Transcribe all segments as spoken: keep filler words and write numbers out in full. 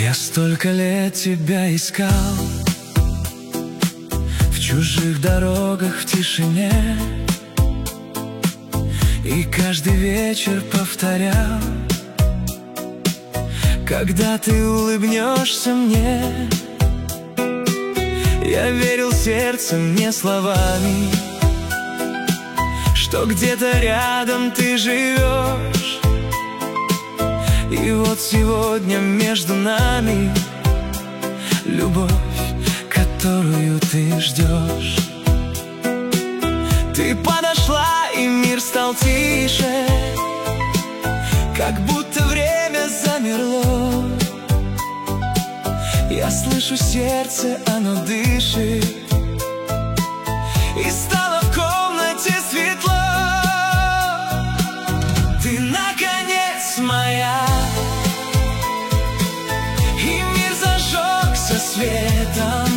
Я столько лет тебя искал, в чужих дорогах, в тишине, и каждый вечер повторял: когда ты улыбнешься мне. Я верил сердцем, не словами, что где-то рядом ты живешь. И вот сегодня между нами любовь, которую ты ждешь. Ты подошла, и мир стал тише, как будто время замерло. Я слышу сердце, оно дышит, и стало в комнате светло. Ты наконец моя, и мир зажегся светом.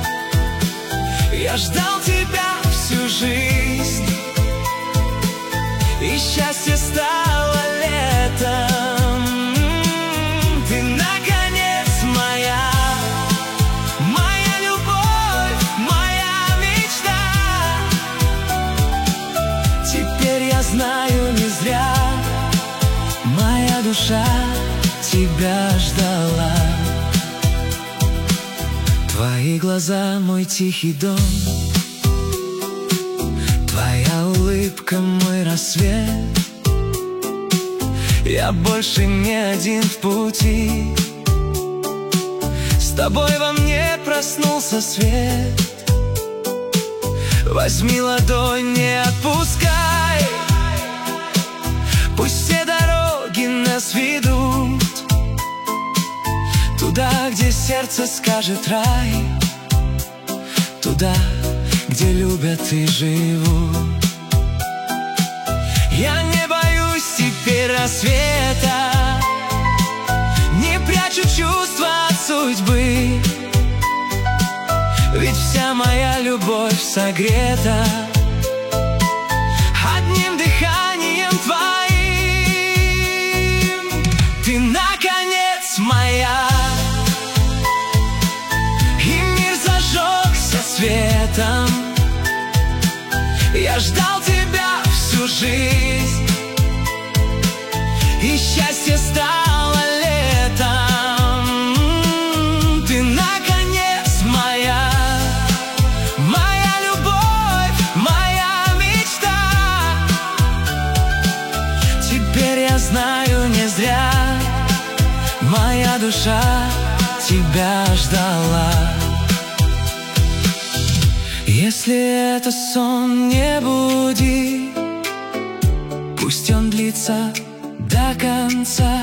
Я ждал тебя всю жизнь, и счастье стало летом. Ты наконец моя, моя любовь, моя мечта. Теперь я знаю, не зря моя душа тебя ждала. Твои глаза, мой тихий дом, твоя улыбка, мой рассвет. Я больше не один в пути, с тобой во мне проснулся свет. Возьми ладонь, не отпускай, пусть все дороги нас ведут туда, где сердце скажет рай, туда, где любят и живут. Я не боюсь теперь рассвета, не прячу чувства от судьбы, ведь вся моя любовь согрета одним дыханием твоим. Ты наконец моя, и мир зажегся светом. Я ждал тебя всю жизнь, и счастье стало летом. Ты наконец моя, моя любовь, моя мечта. Теперь я знаю, не зря моя душа тебя ждала. Если это сон, не буди, пусть он длится до конца.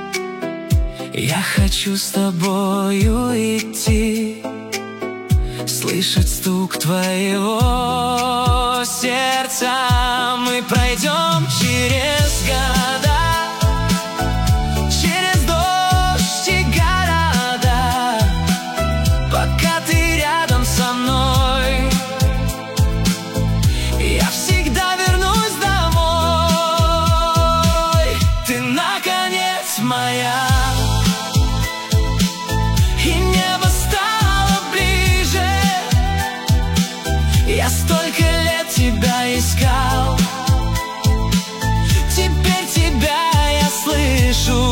Я хочу с тобою идти, слышать стук твоего сердца. Мы пройдем через года, через дождь и города, пока ты рядом со мной. Я всегда вернусь домой. Ты наконец моя, и небо стало ближе. Я столько лет тебя искал, теперь тебя я слышу.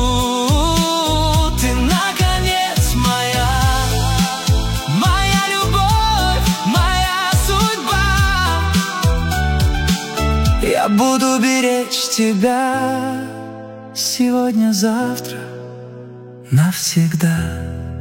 Ты наконец моя, моя любовь, моя судьба. Я буду беречь тебя сегодня, завтра, навсегда.